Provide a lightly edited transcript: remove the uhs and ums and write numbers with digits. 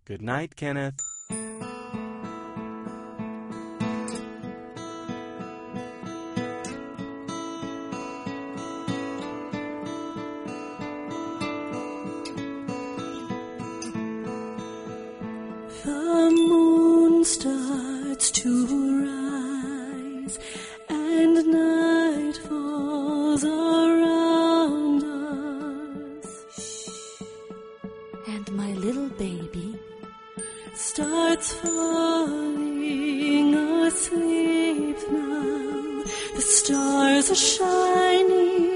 Good night, Kenneth. The moon starts to rise, and night falls around us. And my little baby starts falling asleep now. The stars are shining